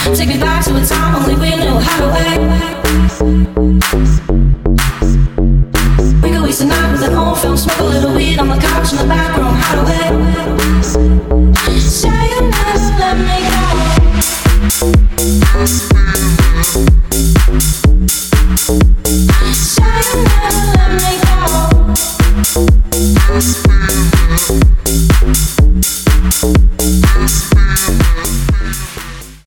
Take me back to a time only we knew how to wait. We could waste a night with an old film, smoke a little weed on the couch in the back room. How to wait.